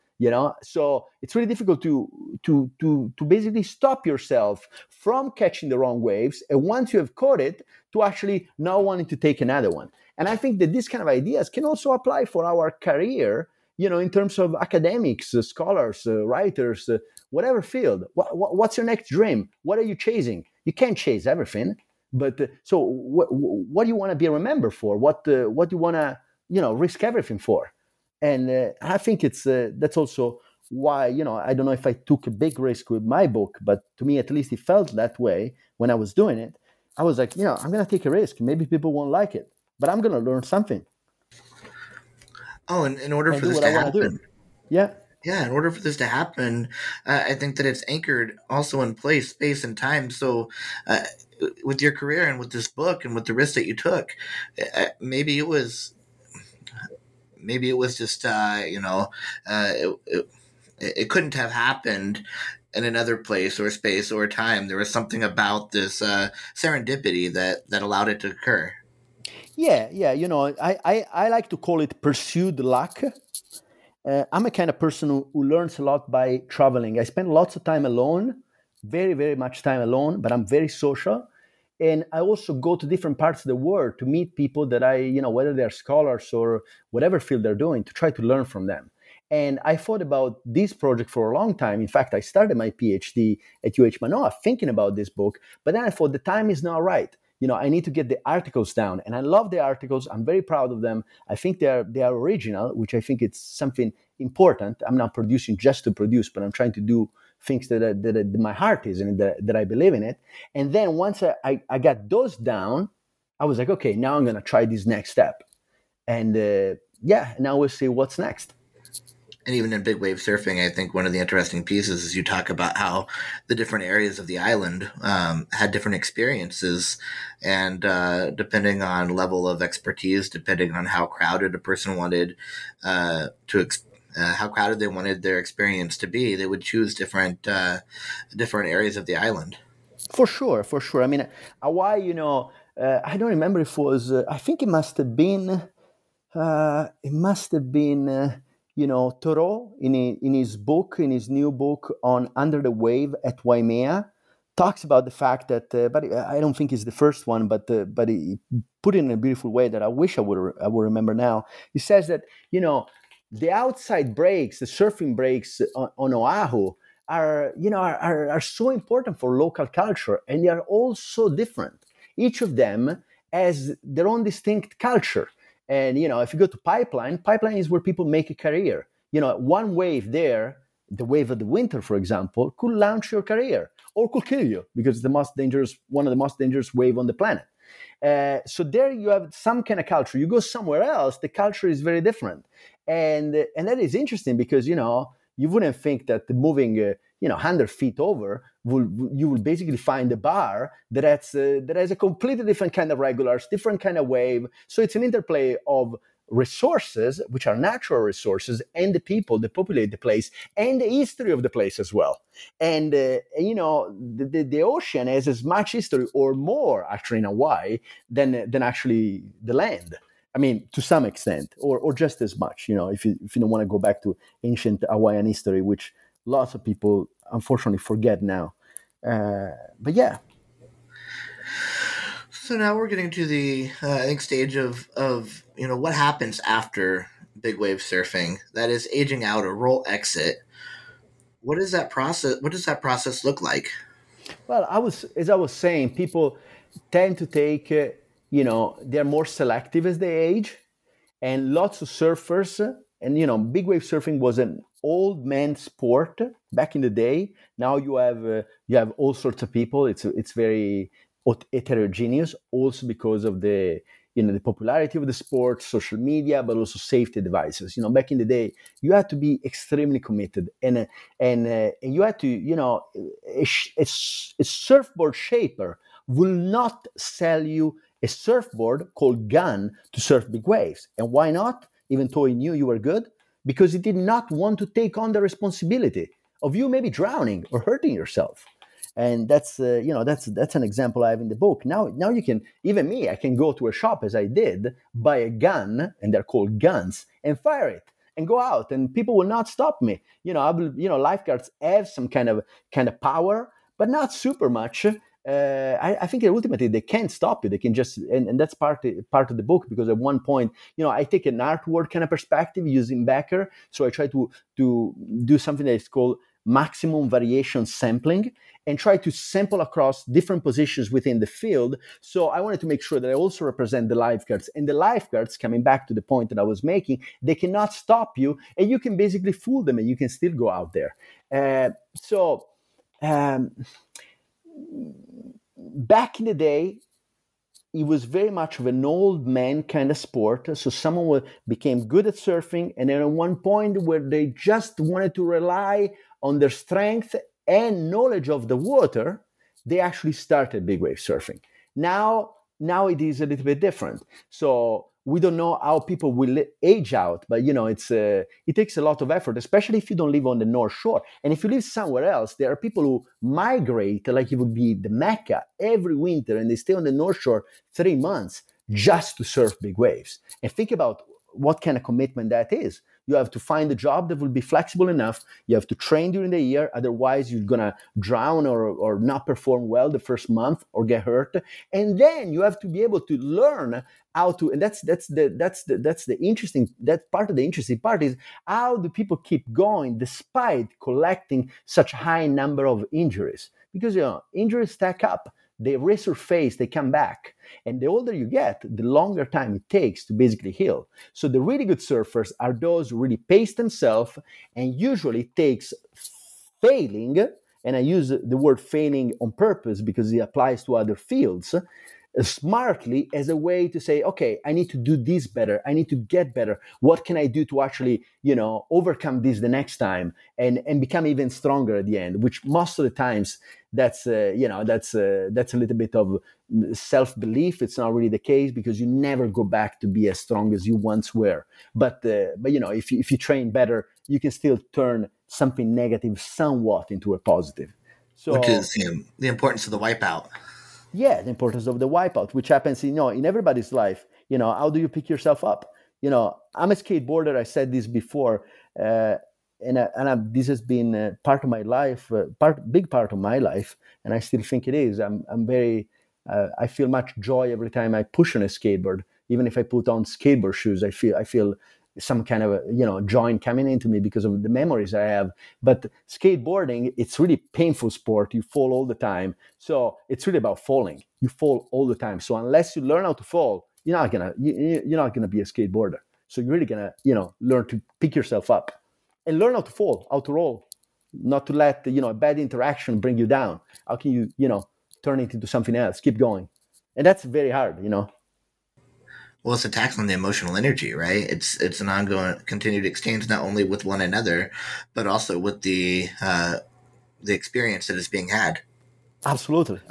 So it's really difficult to basically stop yourself from catching the wrong waves, and once you have caught it, to actually not wanting to take another one. And I think that these kind of ideas can also apply for our career, in terms of academics, scholars, writers, whatever field. What's your next dream? What are you chasing? You can't chase everything, but so what do you want to be remembered for? What do you want to risk everything for? And I think that's also why, I don't know if I took a big risk with my book, but to me, at least, it felt that way when I was doing it. I was like, I'm going to take a risk. Maybe people won't like it, but I'm going to learn something. Oh, and in order and for do this what to I want to happen, do. Yeah. yeah, in order for this to happen, I think that it's anchored also in place, space, and time. So, with your career and with this book and with the risk that you took, maybe it was just it couldn't have happened in another place or space or time. There was something about this serendipity that allowed it to occur. Yeah. I like to call it pursued luck. I'm a kind of person who learns a lot by traveling. I spend lots of time alone, very, very much time alone, but I'm very social. And I also go to different parts of the world to meet people that whether they're scholars or whatever field they're doing, to try to learn from them. And I thought about this project for a long time. In fact, I started my PhD at UH Manoa thinking about this book, but then I thought the time is not right. I need to get the articles down, and I love the articles. I'm very proud of them. I think they are original, which I think it's something important. I'm not producing just to produce, but I'm trying to do things that my heart is and that I believe in it. And then once I got those down, I was like, okay, now I'm going to try this next step. And now we'll see what's next. And even in big wave surfing, I think one of the interesting pieces is you talk about how the different areas of the island had different experiences, and depending on level of expertise, depending on how crowded a person wanted how crowded they wanted their experience to be, they would choose different areas of the island. For sure. I mean, Hawaii, I don't remember if it was. I think it must have been. Thoreau in his book, in his new book on Under the Wave at Waimea, talks about the fact that, but I don't think it's the first one, but he put it in a beautiful way that I wish I would remember now. He says that, the outside breaks, the surfing breaks on Oahu are so important for local culture, and they are all so different. Each of them has their own distinct culture. And, if you go to Pipeline is where people make a career. One wave there, the wave of the winter, for example, could launch your career or could kill you because it's one of the most dangerous wave on the planet. So there you have some kind of culture. You go somewhere else, the culture is very different. And that is interesting because, you wouldn't think that moving 100 feet over, you will basically find a bar that has a completely different kind of regulars, different kind of wave. So it's an interplay of resources, which are natural resources, and the people that populate the place, and the history of the place as well. And the ocean has as much history or more actually in Hawaii than actually the land. I mean, to some extent, or just as much. If you don't want to go back to ancient Hawaiian history, which lots of people unfortunately forget now. But yeah. So now we're getting to the stage of what happens after big wave surfing. That is aging out or roll exit. What is that process? What does that process look like? Well, as I was saying, people tend to take they're more selective as they age, and lots of surfers. And big wave surfing was an old man sport back in the day. Now you have all sorts of people. It's very heterogeneous, also because of the the popularity of the sport, social media, but also safety devices. Back in the day, you had to be extremely committed, and you had to a surfboard shaper will not sell you a surfboard called Gun to surf big waves. And why not? Even though he knew you were good, because he did not want to take on the responsibility of you maybe drowning or hurting yourself. And that's an example I have in the book. Now you can, even me, I can go to a shop as I did, buy a gun, and they're called guns, and fire it and go out, and people will not stop me. Lifeguards have some kind of power, but not super much. I think that ultimately they can't stop you. They can just, and that's part of the book, because at one point, I take an artward kind of perspective using Becker. So I try to do something that is called maximum variation sampling and try to sample across different positions within the field. So I wanted to make sure that I also represent the lifeguards. And the lifeguards, coming back to the point that I was making, they cannot stop you, and you can basically fool them and you can still go out there. Back in the day, it was very much of an old man kind of sport. So someone became good at surfing, and then at one point where they just wanted to rely on their strength and knowledge of the water, they actually started big wave surfing. Now it is a little bit different. So we don't know how people will age out, but it takes a lot of effort, especially if you don't live on the North Shore. And if you live somewhere else, there are people who migrate, like it would be the Mecca, every winter, and they stay on the North Shore 3 months just to surf big waves. And think about what kind of commitment that is. You have to find a job that will be flexible enough. You have to train during the year. Otherwise, you're going to drown or not perform well the first month or get hurt. And then you have to be able to learn how to, and that's the interesting, that part of the interesting part is how do people keep going despite collecting such a high number of injuries? Because, injuries stack up. They resurface, they come back. And the older you get, the longer time it takes to basically heal. So the really good surfers are those who really pace themselves, and usually it takes failing, and I use the word failing on purpose because it applies to other fields, smartly as a way to say, okay, I need to do this better. I need to get better. What can I do to actually, overcome this the next time and become even stronger at the end, which most of the times that's a little bit of self-belief. It's not really the case because you never go back to be as strong as you once were. But if you train better, you can still turn something negative somewhat into a positive. So, which is the importance of the wipeout. Yeah, the importance of the wipeout, which happens in everybody's life. How do you pick yourself up? I'm a skateboarder. I said this before, this has been part of my life, big part of my life, and I still think it is. I'm very, I feel much joy every time I push on a skateboard. Even if I put on skateboard shoes, I feel some kind of joy coming into me because of the memories I have. But skateboarding, it's really painful sport. You fall all the time, so it's really about falling. You fall all the time. So unless you learn how to fall, you're not gonna be a skateboarder. So you're really gonna learn to pick yourself up and learn how to fall, how to roll, not to let a bad interaction bring you down. How can you turn it into something else? Keep going, and that's very hard. Well, it's a tax on the emotional energy, right? It's an ongoing, continued exchange, not only with one another, but also with the experience that is being had. Absolutely.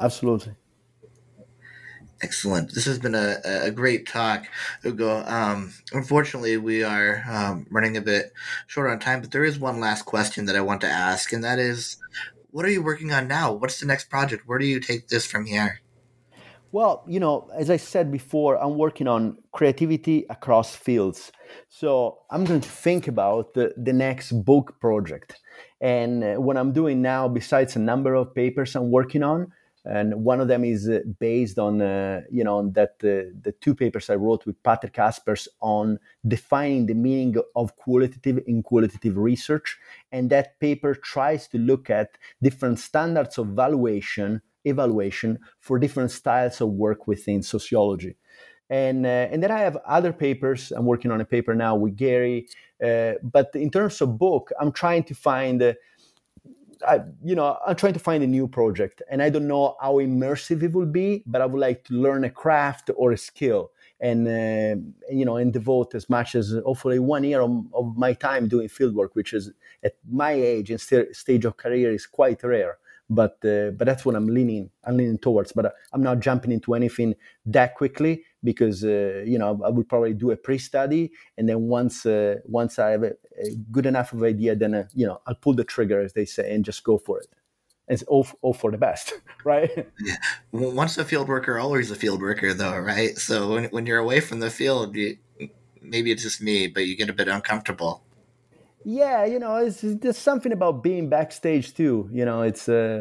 Excellent. This has been a great talk, Ugo. Unfortunately, we are running a bit short on time, but there is one last question that I want to ask, and that is, what are you working on now? What's the next project? Where do you take this from here? Well, as I said before, I'm working on creativity across fields. So I'm going to think about the next book project. And what I'm doing now, besides a number of papers I'm working on, and one of them is based on, the 2 papers I wrote with Patrick Aspers on defining the meaning of qualitative and qualitative research. And that paper tries to look at different standards of evaluation for different styles of work within sociology. And then I have other papers. I'm working on a paper now with Gary. But in terms of book, I'm trying to find I'm trying to find a new project, and I don't know how immersive it will be, but I would like to learn a craft or a skill and devote as much as hopefully 1 year of my time doing fieldwork, which is at my age and stage of career is quite rare. But that's what I'm leaning towards. But I'm not jumping into anything that quickly because I would probably do a pre-study, and then once I have a good enough of idea, then I'll pull the trigger, as they say, and just go for it. It's all for the best, right? Yeah. Once a field worker, always a field worker, though, right? So when you're away from the field, maybe it's just me, but you get a bit uncomfortable. Yeah, there's something about being backstage too. It's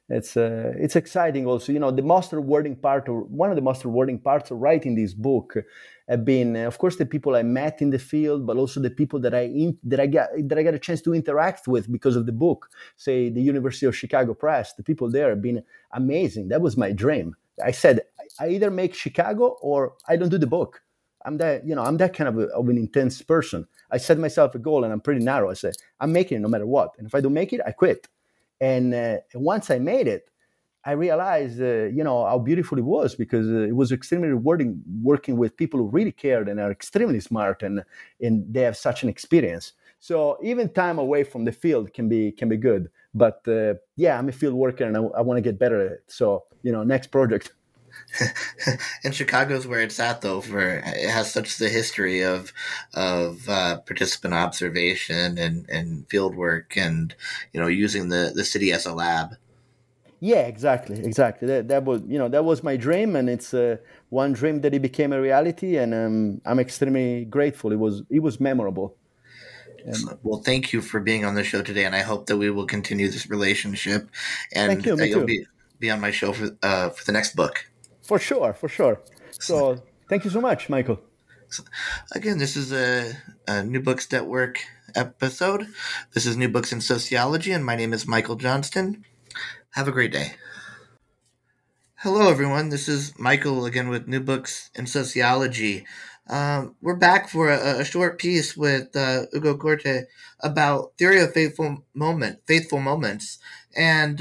It's exciting also. The most rewarding part, or one of the most rewarding parts of writing this book, have been, of course, the people I met in the field, but also the people that I got a chance to interact with because of the book. Say the University of Chicago Press, the people there have been amazing. That was my dream. I said, I either make Chicago or I don't do the book. I'm that kind of an intense person. I set myself a goal and I'm pretty narrow. I said, I'm making it no matter what. And if I don't make it, I quit. And once I made it, I realized, how beautiful it was, because it was extremely rewarding working with people who really cared and are extremely smart, and they have such an experience. So even time away from the field can be good. But I'm a field worker and I want to get better at it. So, next project. And Chicago's where it's at, though. It has such the history of participant observation and field work, and using the city as a lab. Yeah, exactly. That was my dream, and it's one dream that it became a reality, and I'm extremely grateful. It was memorable. Well, thank you for being on the show today, and I hope that we will continue this relationship, and thank you, that you'll be on my show for the next book. For sure. So thank you so much, Michael. So, again, this is a New Books Network episode. This is New Books in Sociology, and my name is Michael Johnston. Have a great day. Hello, everyone. This is Michael again with New Books in Sociology. We're back for a short piece with Hugo Corte about theory of faithful moments, and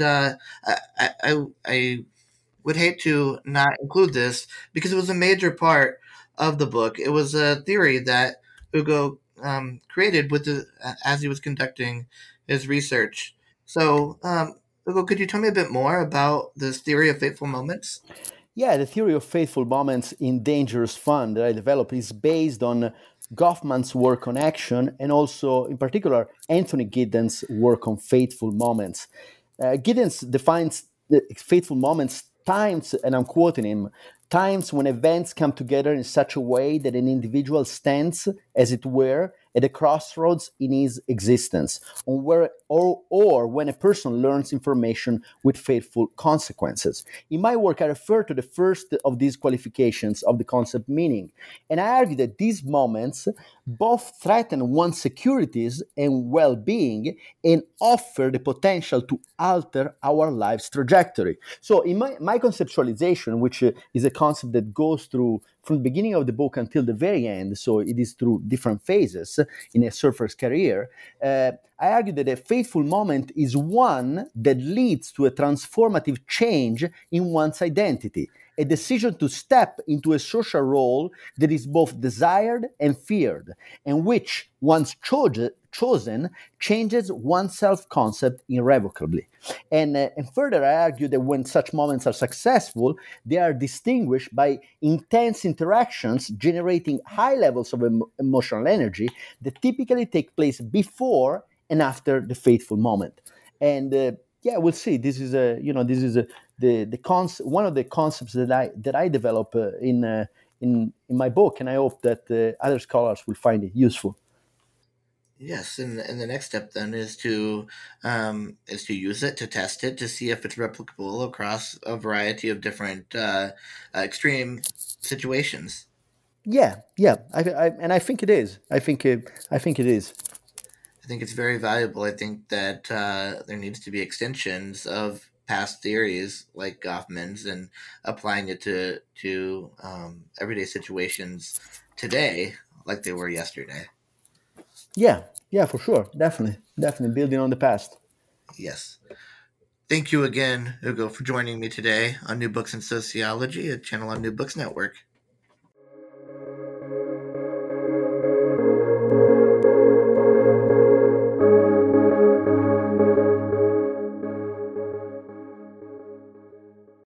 I would hate to not include this because it was a major part of the book. It was a theory that Hugo created as he was conducting his research. So, Hugo, could you tell me a bit more about this theory of faithful moments? Yeah, the theory of faithful moments in Dangerous Fun that I developed is based on Goffman's work on action, and also, in particular, Anthony Giddens' work on faithful moments. Giddens defines the faithful moments times, and I'm quoting him, times when events come together in such a way that an individual stands, as it were, at a crossroads in his existence, or when a person learns information with fateful consequences. In my work, I refer to the first of these qualifications of the concept meaning, and I argue that these moments both threaten one's securities and well-being and offer the potential to alter our life's trajectory. So in my conceptualization, which is a concept that goes through from the beginning of the book until the very end, so it is through different phases in a surfer's career, I argue that a faithful moment is one that leads to a transformative change in one's identity, a decision to step into a social role that is both desired and feared, and which, once chosen, changes one's self-concept irrevocably. And further, I argue that when such moments are successful, they are distinguished by intense interactions generating high levels of emotional energy that typically take place before and after the faithful moment. And we'll see. This is one of the concepts that I develop in my book, and I hope that other scholars will find it useful. Yes, and the next step then is to use it, to test it, to see if it's replicable across a variety of different extreme situations. Yeah, I think it is. I think it is. I think it's very valuable. I think that there needs to be extensions of past theories like Goffman's and applying it to everyday situations today, like they were yesterday. Yeah, for sure. Definitely building on the past. Yes. Thank you again, Hugo, for joining me today on New Books in Sociology, a channel on New Books Network.